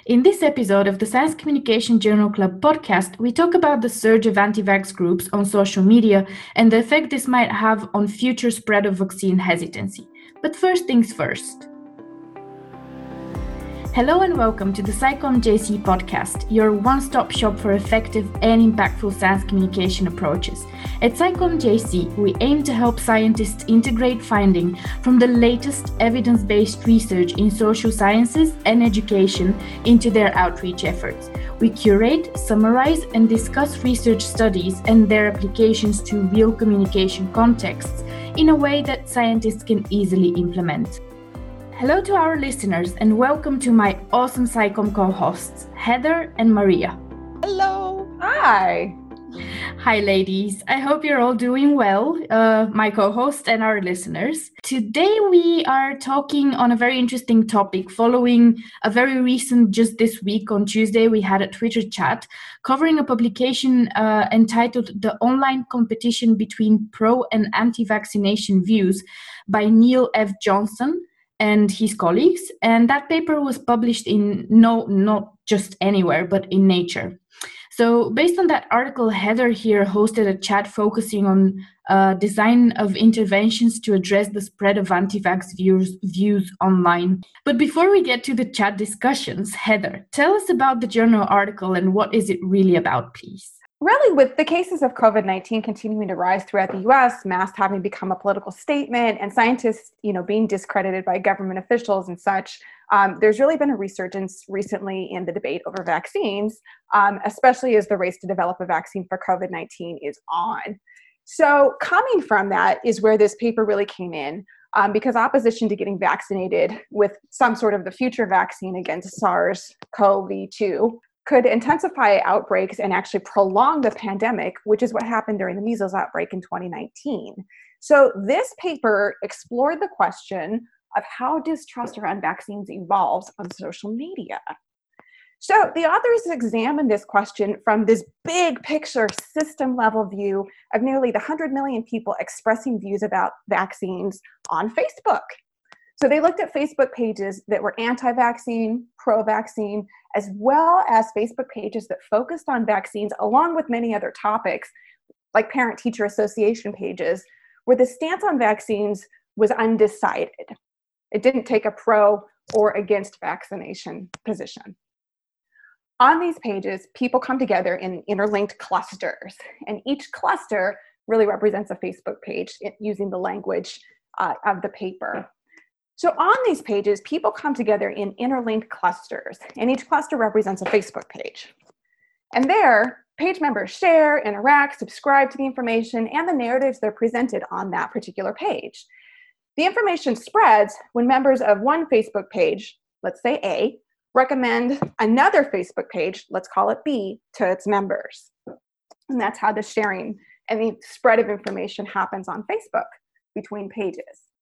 In this episode of the Science Communication Journal Club podcast, we talk about the surge of anti-vax groups on social media and the effect this might have on future spread of vaccine hesitancy. But first things first. Hello and welcome to the SciComm JC podcast, your one-stop shop for effective and impactful science communication approaches. At SciComm JC, we aim to help scientists integrate finding from the latest evidence-based research in social sciences and education into their outreach efforts. We curate, summarize, and discuss research studies and their applications to real communication contexts in a way that scientists can easily implement. Hello to our listeners and welcome to my awesome SciComm co-hosts, Heather and Maria. Hello. Hi. Hi, ladies. I hope you're all doing well, my co-host and our listeners. Today we are talking on a very interesting topic following a very recent, just this week on Tuesday, we had a Twitter chat covering a publication entitled The Online Competition Between Pro and Anti-Vaccination Views by Neil F. Johnson and his colleagues. And that paper was published in, not just anywhere, but in Nature. So based on that article, Heather here hosted a chat focusing on design of interventions to address the spread of anti-vax views online. But before we get to the chat discussions, Heather, tell us about the journal article and what is it really about, please? Really, with the cases of COVID-19 continuing to rise throughout the U.S., masks having become a political statement, and scientists, being discredited by government officials and such, there's really been a resurgence recently in the debate over vaccines, especially as the race to develop a vaccine for COVID-19 is on. So coming from that is where this paper really came in, because opposition to getting vaccinated with some sort of the future vaccine against SARS-CoV-2 could intensify outbreaks and actually prolong the pandemic, which is what happened during the measles outbreak in 2019. So this paper explored the question of how distrust around vaccines evolves on social media. So the authors examined this question from this big picture system level view of nearly the 100 million people expressing views about vaccines on Facebook. So they looked at Facebook pages that were anti-vaccine, pro-vaccine, as well as Facebook pages that focused on vaccines, along with many other topics, like parent-teacher association pages, where the stance on vaccines was undecided. It didn't take a pro or against vaccination position. On these pages, people come together in interlinked clusters, and each cluster really represents a Facebook page using the language of the paper. So on these pages, people come together in interlinked clusters, and each cluster represents a Facebook page. And there, page members share, interact, subscribe to the information and the narratives they're presented on that particular page. The information spreads when members of one Facebook page, let's say A, recommend another Facebook page, let's call it B, to its members. And that's how the sharing and the spread of information happens on Facebook between pages.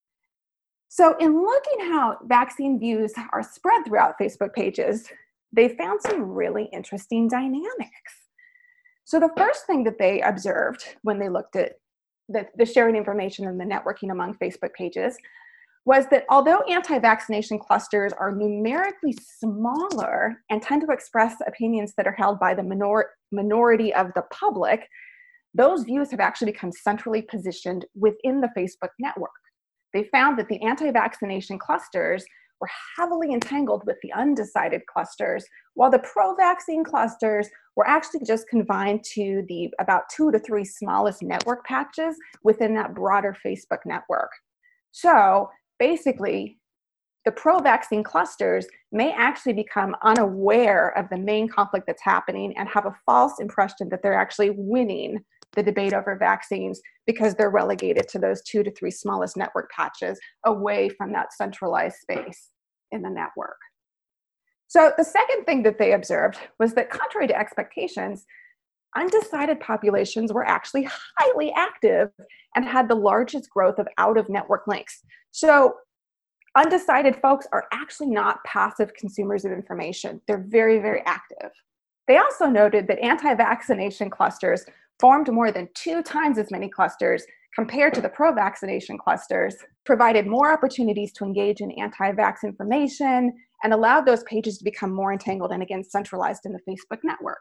So in looking how vaccine views are spread throughout Facebook pages, they found some really interesting dynamics. So the first thing that they observed when they looked at the sharing information and the networking among Facebook pages was that although anti-vaccination clusters are numerically smaller and tend to express opinions that are held by the minority of the public, those views have actually become centrally positioned within the Facebook network. They found that the anti-vaccination clusters were heavily entangled with the undecided clusters, while the pro-vaccine clusters were actually just confined to the about 2 to 3 smallest network patches within that broader Facebook network. So basically, the pro-vaccine clusters may actually become unaware of the main conflict that's happening and have a false impression that they're actually winning the debate over vaccines because they're relegated to those 2 to 3 smallest network patches away from that centralized space in the network. So the second thing that they observed was that contrary to expectations, undecided populations were actually highly active and had the largest growth of out-of-network links. So undecided folks are actually not passive consumers of information. They're very, very active. They also noted that anti-vaccination clusters formed more than 2 times as many clusters compared to the pro-vaccination clusters, provided more opportunities to engage in anti-vax information and allowed those pages to become more entangled and again centralized in the Facebook network.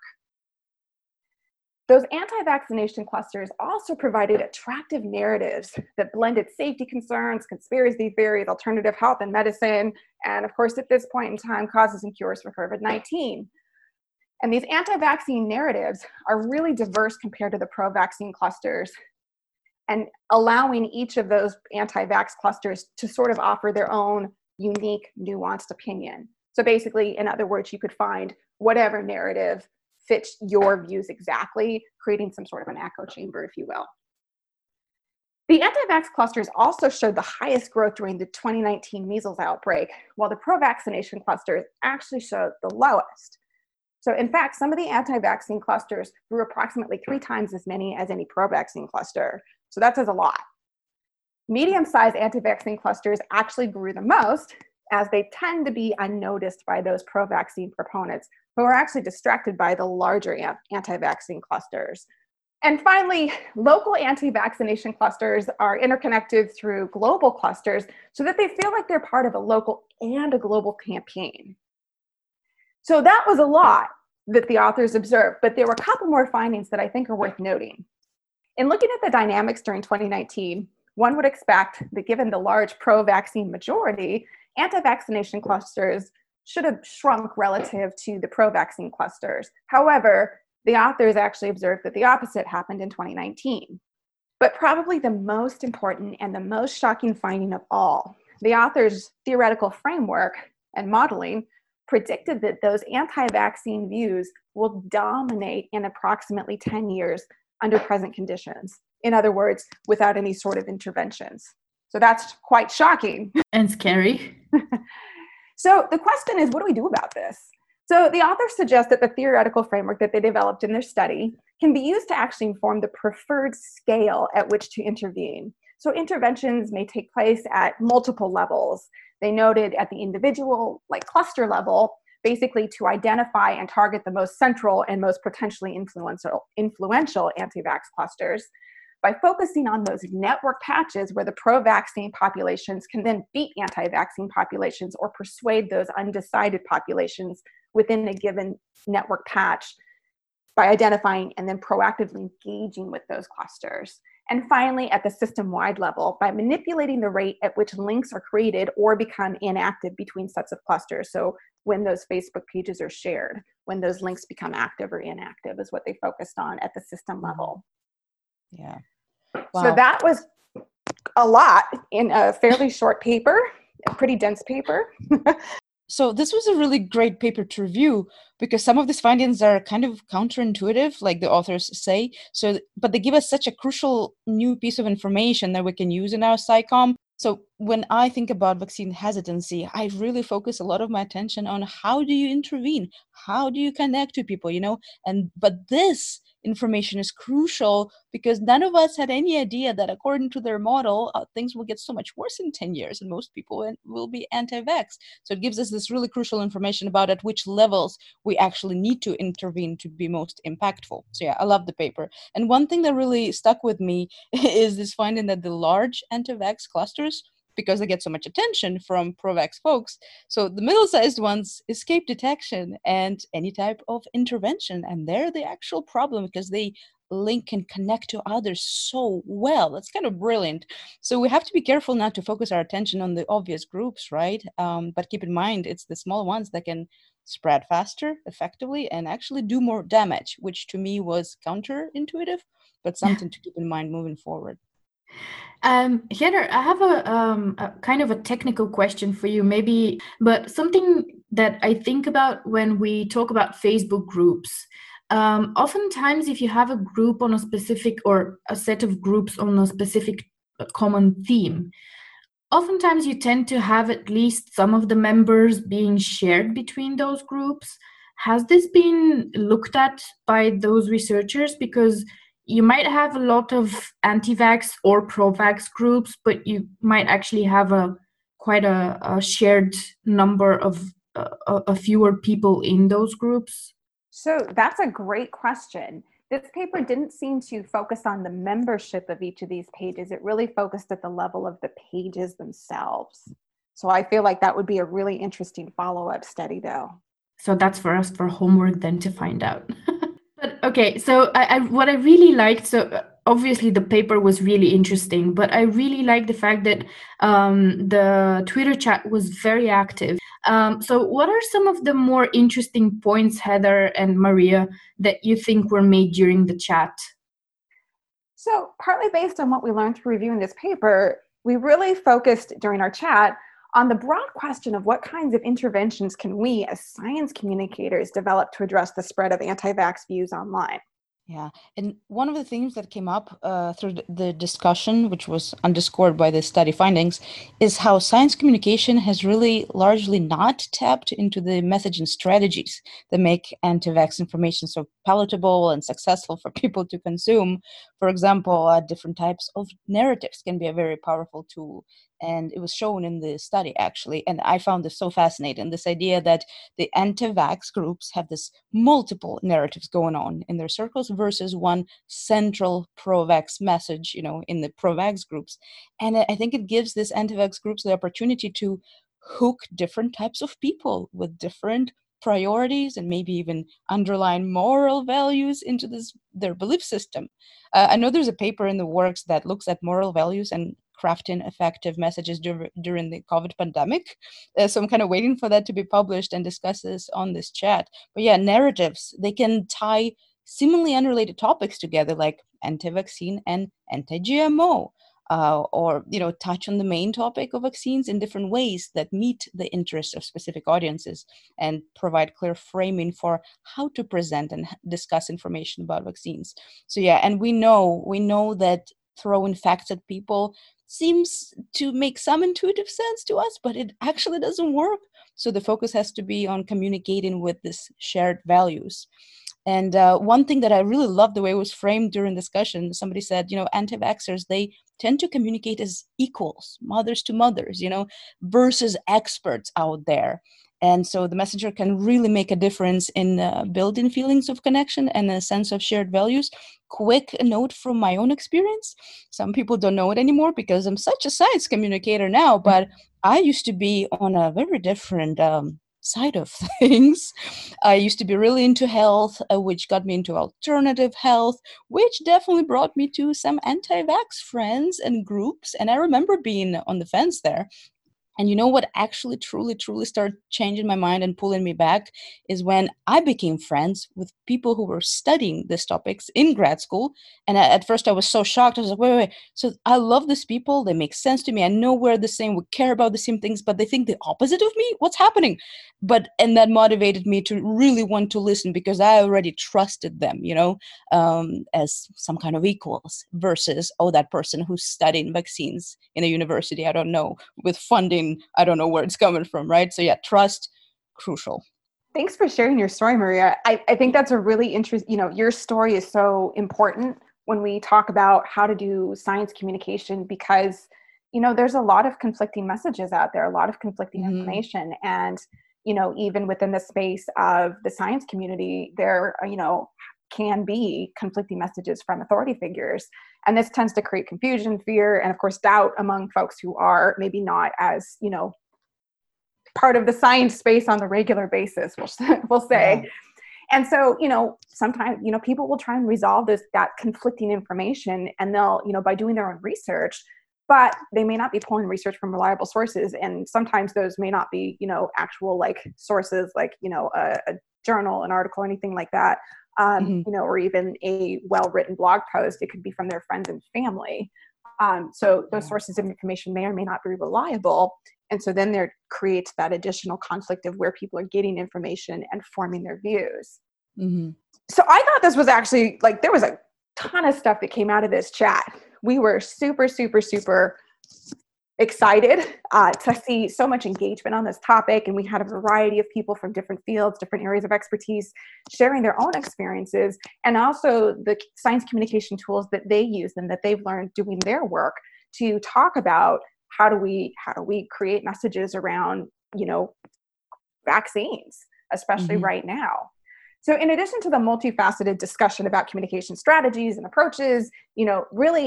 Those anti-vaccination clusters also provided attractive narratives that blended safety concerns, conspiracy theories, alternative health and medicine, and of course, at this point in time, causes and cures for COVID-19. And these anti-vaccine narratives are really diverse compared to the pro-vaccine clusters, and allowing each of those anti-vax clusters to sort of offer their own unique, nuanced opinion. So basically, in other words, you could find whatever narrative fits your views exactly, creating some sort of an echo chamber, if you will. The anti-vax clusters also showed the highest growth during the 2019 measles outbreak, while the pro-vaccination clusters actually showed the lowest. So in fact, some of the anti-vaccine clusters grew approximately 3 times as many as any pro-vaccine cluster. So that says a lot. Medium-sized anti-vaccine clusters actually grew the most, as they tend to be unnoticed by those pro-vaccine proponents who are actually distracted by the larger anti-vaccine clusters. And finally, local anti-vaccination clusters are interconnected through global clusters so that they feel like they're part of a local and a global campaign. So that was a lot that the authors observed, but there were a couple more findings that I think are worth noting. In looking at the dynamics during 2019, one would expect that given the large pro-vaccine majority, anti-vaccination clusters should have shrunk relative to the pro-vaccine clusters. However, the authors actually observed that the opposite happened in 2019. But probably the most important and the most shocking finding of all, the authors' theoretical framework and modeling predicted that those anti-vaccine views will dominate in approximately 10 years under present conditions. In other words, without any sort of interventions. So that's quite shocking. And scary. So the question is, what do we do about this? So the authors suggest that the theoretical framework that they developed in their study can be used to actually inform the preferred scale at which to intervene. So interventions may take place at multiple levels. They noted at the individual, like cluster level, basically to identify and target the most central and most potentially influential anti-vax clusters by focusing on those network patches where the pro-vaccine populations can then beat anti-vaccine populations or persuade those undecided populations within a given network patch by identifying and then proactively engaging with those clusters. And finally, at the system-wide level, by manipulating the rate at which links are created or become inactive between sets of clusters. So when those Facebook pages are shared, when those links become active or inactive is what they focused on at the system level. Yeah. Wow. So that was a lot in a fairly short paper, a pretty dense paper. So this was a really great paper to review because some of these findings are kind of counterintuitive, like the authors say. But they give us such a crucial new piece of information that we can use in our SciComm. So when I think about vaccine hesitancy, I really focus a lot of my attention on how do you intervene? How do you connect to people, but this information is crucial because none of us had any idea that according to their model, things will get so much worse in 10 years and most people will be anti-vax. So it gives us this really crucial information about at which levels we actually need to intervene to be most impactful. So yeah, I love the paper. And one thing that really stuck with me is this finding that the large anti-vax clusters, because they get so much attention from pro-vax folks, so the middle-sized ones escape detection and any type of intervention. And they're the actual problem because they link and connect to others so well. That's kind of brilliant. So we have to be careful not to focus our attention on the obvious groups, right? But keep in mind, it's the small ones that can spread faster, effectively, and actually do more damage, which to me was counterintuitive, but something to keep in mind moving forward. Heather, I have a kind of a technical question for you, maybe, but something that I think about when we talk about Facebook groups. Oftentimes, if you have a group on a specific or a set of groups on a specific common theme, oftentimes you tend to have at least some of the members being shared between those groups. Has this been looked at by those researchers? Because you might have a lot of anti-vax or pro-vax groups, but you might actually have quite a shared number of a fewer people in those groups. So that's a great question. This paper didn't seem to focus on the membership of each of these pages. It really focused at the level of the pages themselves. So I feel like that would be a really interesting follow-up study, though. So that's for us for homework then to find out. But okay, so what I really liked, so obviously the paper was really interesting, but I really liked the fact that the Twitter chat was very active. So what are some of the more interesting points, Heather and Maria, that you think were made during the chat? So partly based on what we learned through reviewing this paper, we really focused during our chat on the broad question of what kinds of interventions can we as science communicators develop to address the spread of anti-vax views online. Yeah, and one of the themes that came up through the discussion, which was underscored by the study findings, is how science communication has really largely not tapped into the messaging strategies that make anti-vax information so palatable and successful for people to consume. For example, different types of narratives can be a very powerful tool. And it was shown in the study, actually. And I found this so fascinating, this idea that the anti-vax groups have this multiple narratives going on in their circles versus one central pro-vax message, in the pro-vax groups. And I think it gives this anti-vax groups the opportunity to hook different types of people with different priorities and maybe even underline moral values into their belief system. I know there's a paper in the works that looks at moral values and crafting effective messages during the COVID pandemic. So I'm kind of waiting for that to be published and discuss this on this chat. But yeah, narratives, they can tie seemingly unrelated topics together, like anti-vaccine and anti-GMO. Or touch on the main topic of vaccines in different ways that meet the interests of specific audiences and provide clear framing for how to present and discuss information about vaccines. So yeah, and we know that throwing facts at people seems to make some intuitive sense to us, but it actually doesn't work. So the focus has to be on communicating with these shared values. And one thing that I really loved the way it was framed during discussion, somebody said, anti-vaxxers, they tend to communicate as equals, mothers to mothers, versus experts out there. And so the messenger can really make a difference in building feelings of connection and a sense of shared values. Quick note from my own experience. Some people don't know it anymore because I'm such a science communicator now, but I used to be on a very different side of things. I used to be really into health, which got me into alternative health, which definitely brought me to some anti-vax friends and groups. And I remember being on the fence there. And you know what actually truly started changing my mind and pulling me back is when I became friends with people who were studying these topics in grad school. And at first I was so shocked. I was like, wait. So I love these people. They make sense to me. I know we're the same. We care about the same things, but they think the opposite of me. What's happening? And that motivated me to really want to listen because I already trusted them, as some kind of equals versus, that person who's studying vaccines in a university, I don't know, with funding, I don't know where it's coming from, right? So yeah, trust, crucial. Thanks for sharing your story, Maria. I think that's a really interesting, your story is so important when we talk about how to do science communication because, there's a lot of conflicting messages out there, a lot of conflicting information. And, even within the space of the science community, there, can be conflicting messages from authority figures. And this tends to create confusion, fear, and of course, doubt among folks who are maybe not as, part of the science space on the regular basis, we'll say. Yeah. And so, sometimes, people will try and resolve that conflicting information and they'll, by doing their own research, but they may not be pulling research from reliable sources. And sometimes those may not be, actual sources like, a journal, an article, anything like that. Or even a well-written blog post. It could be from their friends and family. So those sources of information may or may not be reliable. And so then there creates that additional conflict of where people are getting information and forming their views. Mm-hmm. So I thought this was actually there was a ton of stuff that came out of this chat. We were super, super, super excited to see so much engagement on this topic. And we had a variety of people from different fields, different areas of expertise, sharing their own experiences and also the science communication tools that they use and that they've learned doing their work to talk about how do we create messages around, vaccines, especially right now. So in addition to the multifaceted discussion about communication strategies and approaches, really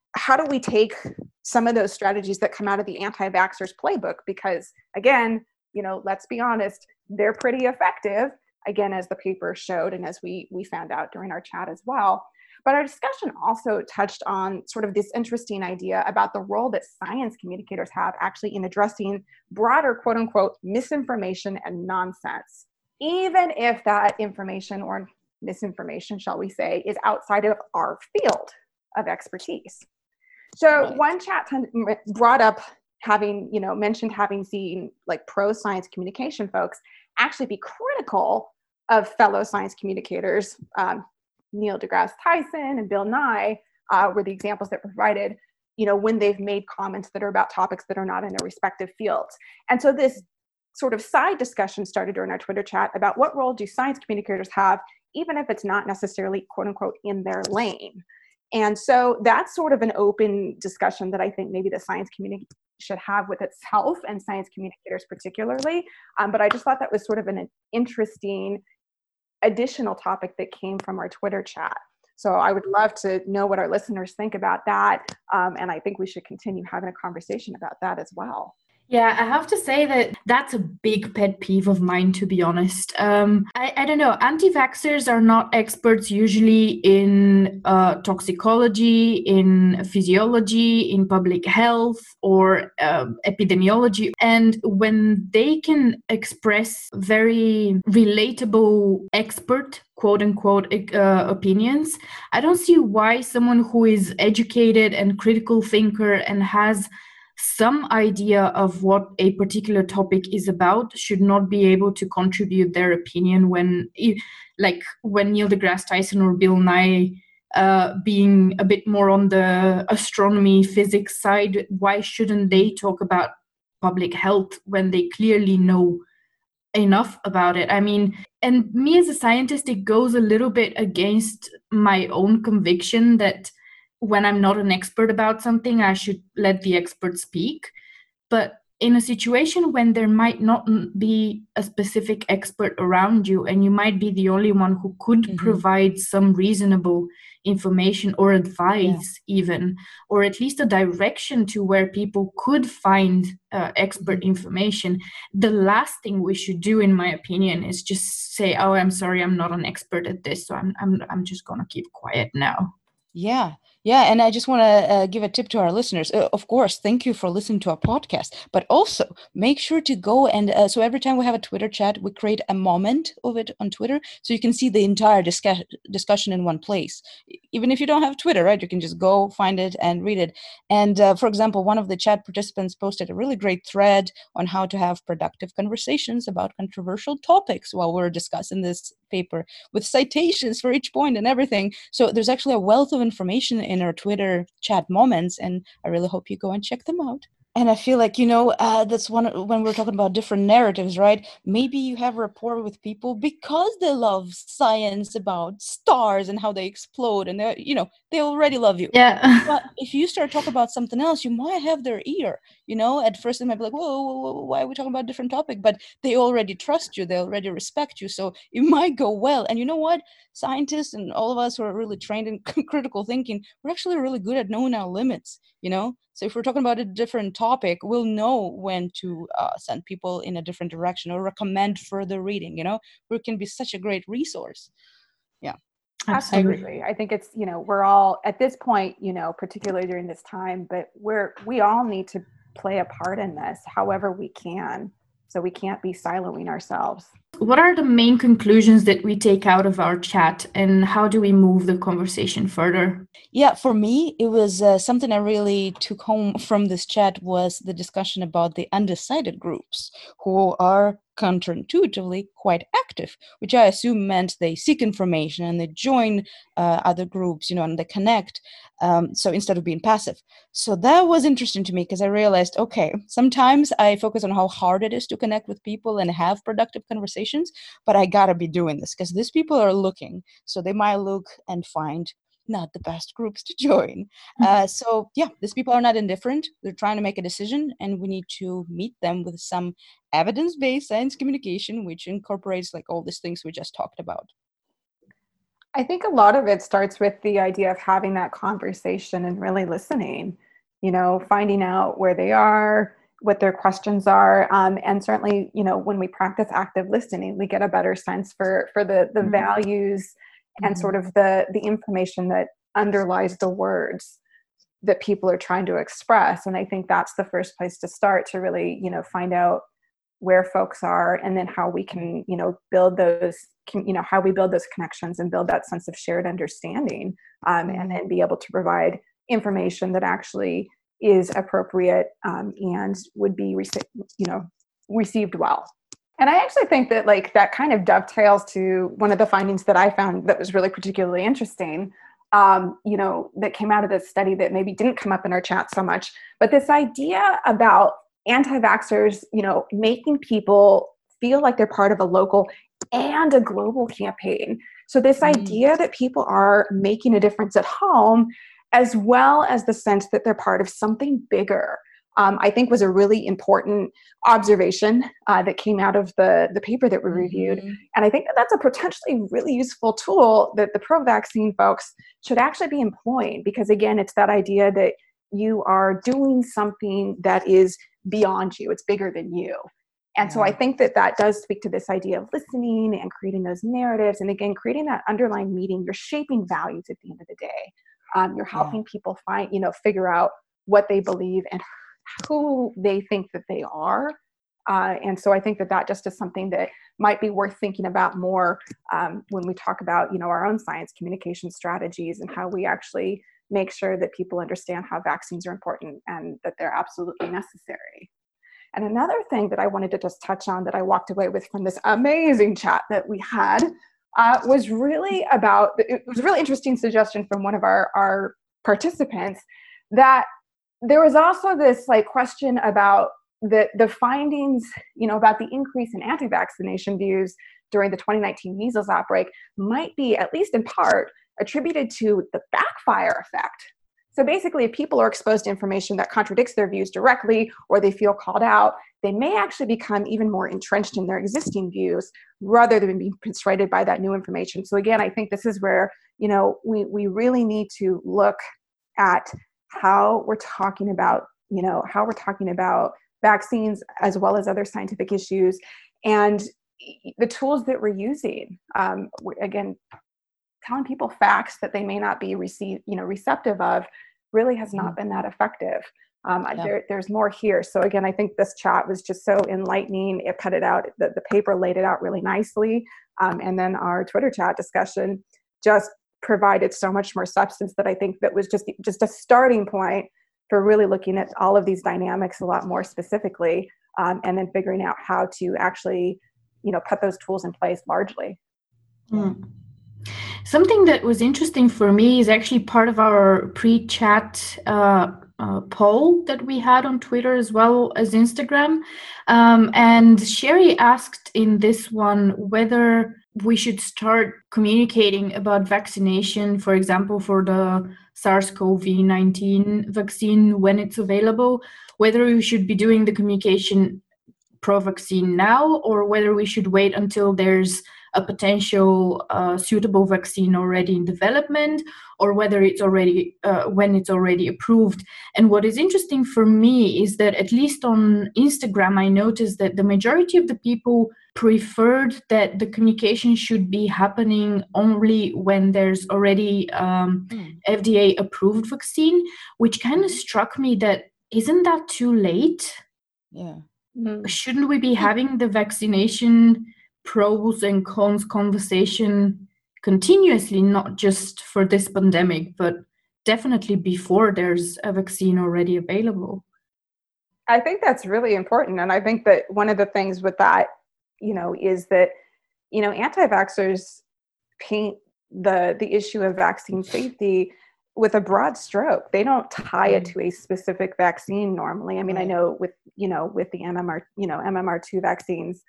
how do we take some of those strategies that come out of the anti-vaxxers playbook? Because again, let's be honest, they're pretty effective, again, as the paper showed and as we found out during our chat as well. But our discussion also touched on sort of this interesting idea about the role that science communicators have actually in addressing broader, quote unquote, misinformation and nonsense, even if that information or misinformation, shall we say, is outside of our field of expertise. So Right. one chat brought up mentioned having seen like pro-science communication folks actually be critical of fellow science communicators. Neil deGrasse Tyson and Bill Nye were the examples that provided, when they've made comments that are about topics that are not in their respective fields. And so this sort of side discussion started during our Twitter chat about what role do science communicators have, even if it's not necessarily, quote unquote, in their lane. And so that's sort of an open discussion that I think maybe the science community should have with itself and science communicators particularly. But I just thought that was sort of an interesting additional topic that came from our Twitter chat. So I would love to know what our listeners think about that. And I think we should continue having a conversation about that as well. Yeah, I have to say that that's a big pet peeve of mine, to be honest. I don't know. Anti-vaxxers are not experts usually in toxicology, in physiology, in public health, or epidemiology. And when they can express very relatable expert, quote unquote, opinions, I don't see why someone who is educated and critical thinker and has some idea of what a particular topic is about should not be able to contribute their opinion when Neil deGrasse Tyson or Bill Nye being a bit more on the astronomy physics side. Why shouldn't they talk about public health when they clearly know enough about it? I mean, and me as a scientist, it goes a little bit against my own conviction that when I'm not an expert about something, I should let the expert speak. But in a situation when there might not be a specific expert around you, and you might be the only one who could provide some reasonable information or advice, even, or at least a direction to where people could find expert information, the last thing we should do, in my opinion, is just say, "Oh, I'm sorry, I'm not an expert at this, so I'm just gonna keep quiet now." Yeah, and I just want to give a tip to our listeners. Of course, thank you for listening to our podcast, but also make sure to go and so every time we have a Twitter chat, we create a moment of it on Twitter, so you can see the entire discussion in one place. Even if you don't have Twitter, right, you can just go find it and read it. And for example, one of the chat participants posted a really great thread on how to have productive conversations about controversial topics while we're discussing this paper, with citations for each point and everything. So there's actually a wealth of information in our Twitter chat moments, and I really hope you go and check them out. And I feel like, that's when we're talking about different narratives, right? Maybe you have rapport with people because they love science about stars and how they explode, and they already love you. Yeah. But if you start talking about something else, you might have their ear. At first they might be like, whoa, why are we talking about a different topic? But they already trust you. They already respect you. So it might go well. And you know what? Scientists and all of us who are really trained in critical thinking, we're actually really good at knowing our limits, So if we're talking about a different topic, we'll know when to send people in a different direction or recommend further reading, We can be such a great resource. Yeah. Absolutely. I think it's, we're all at this point, particularly during this time, but we all need to play a part in this however we can. So we can't be siloing ourselves. What are the main conclusions that we take out of our chat, and how do we move the conversation further? Yeah, for me, it was something I really took home from this chat was the discussion about the undecided groups who are counterintuitively quite active, which I assume meant they seek information and they join other groups, and they connect. So instead of being passive. So that was interesting to me because I realized, okay, sometimes I focus on how hard it is to connect with people and have productive conversations, but I gotta be doing this because these people are looking. So they might look and find not the best groups to join. So yeah, these people are not indifferent. They're trying to make a decision, and we need to meet them with some evidence-based science communication, which incorporates like all these things we just talked about. I think a lot of it starts with the idea of having that conversation and really listening, finding out where they are, what their questions are. And certainly, when we practice active listening, we get a better sense for the values and sort of the information that underlies the words that people are trying to express. And I think that's the first place to start, to really, find out where folks are, and then how we can, build those, how we build those connections and build that sense of shared understanding, and then be able to provide information that actually is appropriate, and would be received well. And I actually think that that kind of dovetails to one of the findings that I found that was really particularly interesting, that came out of this study that maybe didn't come up in our chat so much, but this idea about anti-vaxxers, making people feel like they're part of a local and a global campaign. So this idea that people are making a difference at home, as well as the sense that they're part of something bigger, I think was a really important observation that came out of the paper that we reviewed. And I think that that's a potentially really useful tool that the pro-vaccine folks should actually be employing, because again, it's that idea that you are doing something that is beyond you. It's bigger than you. And so I think that that does speak to this idea of listening and creating those narratives. And again, creating that underlying meaning. You're shaping values at the end of the day. You're helping people find, figure out what they believe and who they think that they are. And so I think that that just is something that might be worth thinking about more when we talk about, our own science communication strategies, and how we actually make sure that people understand how vaccines are important and that they're absolutely necessary. And another thing that I wanted to just touch on that I walked away with from this amazing chat that we had was really about, it was a really interesting suggestion from one of our participants, that there was also this question about the findings, about the increase in anti-vaccination views during the 2019 measles outbreak might be, at least in part, attributed to the backfire effect. So basically, if people are exposed to information that contradicts their views directly, or they feel called out, they may actually become even more entrenched in their existing views rather than being persuaded by that new information. So again, I think this is where, we really need to look at how we're talking about, vaccines as well as other scientific issues, and the tools that we're using. Again, telling people facts that they may not be receptive of really has not been that effective. There's more here. So again, I think this chat was just so enlightening. It cut it out. The paper laid it out really nicely. And then our Twitter chat discussion just provided so much more substance that I think that was just a starting point for really looking at all of these dynamics a lot more specifically, and then figuring out how to actually, put those tools in place largely. Something that was interesting for me is actually part of our pre-chat poll that we had on Twitter as well as Instagram. And Sherry asked in this one whether we should start communicating about vaccination, for example, for the SARS-CoV-19 vaccine when it's available, whether we should be doing the communication pro-vaccine now, or whether we should wait until there's a potential suitable vaccine already in development, or whether it's already when it's already approved. And what is interesting for me is that at least on Instagram, I noticed that the majority of the people preferred that the communication should be happening only when there's already FDA approved vaccine, which kind of struck me that isn't that too late? Yeah. Shouldn't we be having the vaccination pros and cons conversation continuously, not just for this pandemic, but definitely before there's a vaccine already available? I think that's really important. And I think that one of the things with that, is that, anti-vaxxers paint the issue of vaccine safety with a broad stroke. They don't tie it to a specific vaccine normally. I mean, I know with the MMR2 vaccines,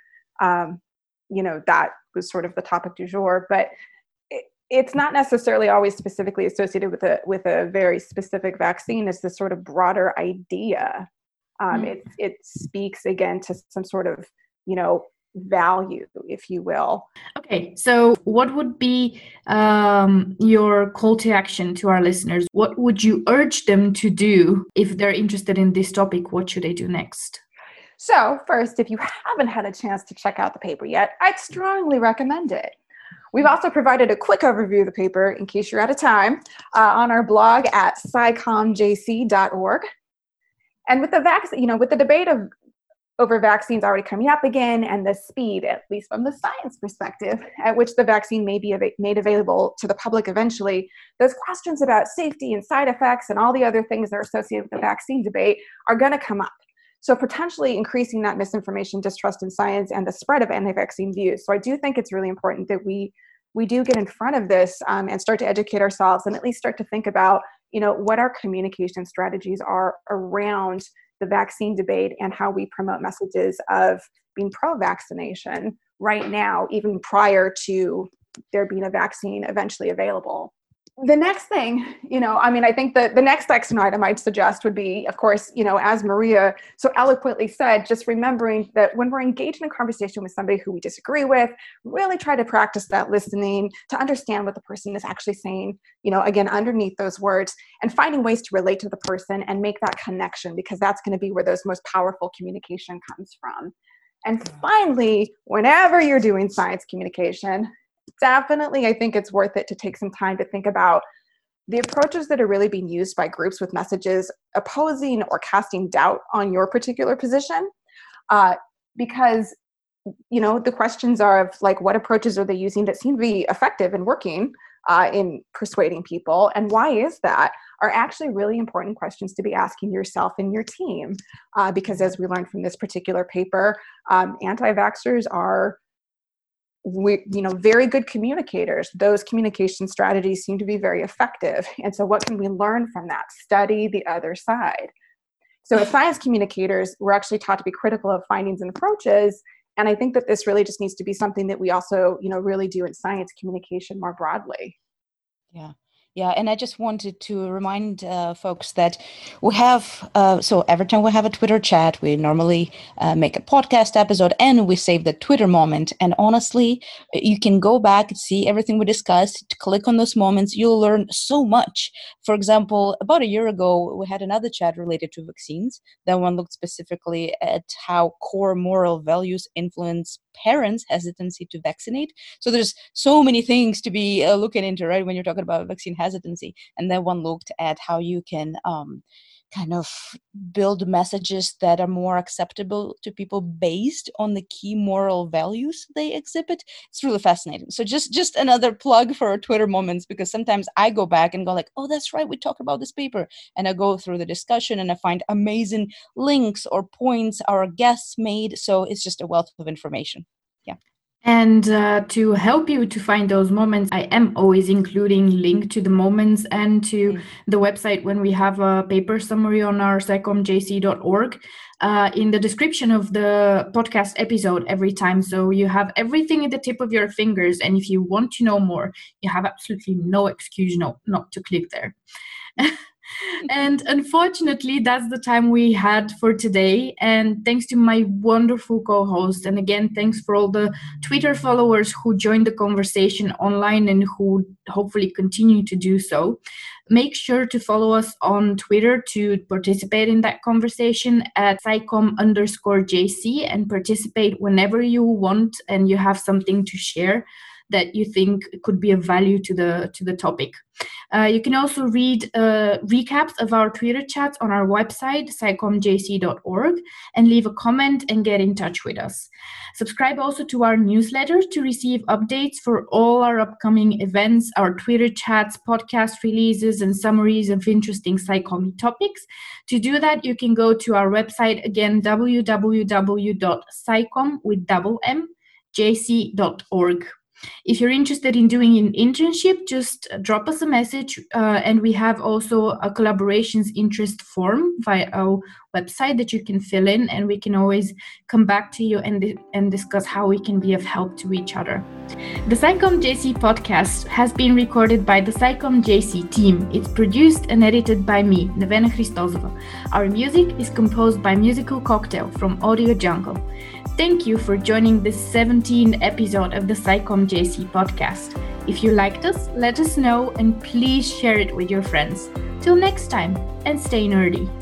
that was sort of the topic du jour, but it's not necessarily always specifically associated with a very specific vaccine. It's this sort of broader idea. It speaks again to some sort of, value, if you will. Okay, so what would be your call to action to our listeners? What would you urge them to do if they're interested in this topic? What should they do next? So first, if you haven't had a chance to check out the paper yet, I'd strongly recommend it. We've also provided a quick overview of the paper, in case you're out of time, on our blog at scicomjc.org. And with the debate over vaccines already coming up again, and the speed, at least from the science perspective, at which the vaccine may be made available to the public eventually, those questions about safety and side effects and all the other things that are associated with the vaccine debate are going to come up. So potentially increasing that misinformation, distrust in science, and the spread of anti-vaccine views. So I do think it's really important that we do get in front of this and start to educate ourselves, and at least start to think about, what our communication strategies are around the vaccine debate and how we promote messages of being pro-vaccination right now, even prior to there being a vaccine eventually available. The next thing, I think the next action item I'd suggest would be, of course, as Maria so eloquently said, just remembering that when we're engaged in a conversation with somebody who we disagree with, really try to practice that listening to understand what the person is actually saying, again, underneath those words, and finding ways to relate to the person and make that connection, because that's going to be where those most powerful communication comes from. And finally, whenever you're doing science communication, definitely, I think it's worth it to take some time to think about the approaches that are really being used by groups with messages opposing or casting doubt on your particular position. Because, the questions are of like, what approaches are they using that seem to be effective and working in persuading people? And why is that? Are actually really important questions to be asking yourself and your team. Because as we learned from this particular paper, anti-vaxxers are very good communicators. Those communication strategies seem to be very effective. And so what can we learn from that? Study the other side. So as science communicators, we're actually taught to be critical of findings and approaches. And I think that this really just needs to be something that we also, really do in science communication more broadly. Yeah, and I just wanted to remind folks that we have, so every time we have a Twitter chat, we normally make a podcast episode and we save the Twitter moment. And honestly, you can go back and see everything we discussed, click on those moments, you'll learn so much. For example, about a year ago, we had another chat related to vaccines. That one looked specifically at how core moral values influence parents' hesitancy to vaccinate. So there's so many things to be looking into, right, when you're talking about vaccine hesitancy. And then one looked at how you can kind of build messages that are more acceptable to people based on the key moral values they exhibit. It's really fascinating. So just another plug for our Twitter moments, because sometimes I go back and go like, oh, that's right, we talked about this paper. And I go through the discussion and I find amazing links or points our guests made. So it's just a wealth of information. Yeah. And to help you to find those moments, I am always including link to the moments and to the website when we have a paper summary on our scicomjc.org in the description of the podcast episode every time. So you have everything at the tip of your fingers. And if you want to know more, you have absolutely no excuse not to click there. And unfortunately, that's the time we had for today. And thanks to my wonderful co-host. And again, thanks for all the Twitter followers who joined the conversation online and who hopefully continue to do so. Make sure to follow us on Twitter to participate in that conversation at scicom_JC and participate whenever you want and you have something to share that you think could be of value to the topic. You can also read recaps of our Twitter chats on our website, scicomjc.org, and leave a comment and get in touch with us. Subscribe also to our newsletter to receive updates for all our upcoming events, our Twitter chats, podcast releases, and summaries of interesting Psychomy topics. To do that, you can go to our website, again, www.scicom.jc.org. If you're interested in doing an internship, just drop us a message, and we have also a collaborations interest form via our website that you can fill in, and we can always come back to you and discuss how we can be of help to each other. The Psychom JC podcast has been recorded by the Psychom JC team. It's produced and edited by me, Nevena Christozova. Our music is composed by Musical Cocktail from Audio Jungle. thank you for joining this 17th episode of the SciComm JC podcast. If you liked us, let us know and please share it with your friends. Till next time, and stay nerdy.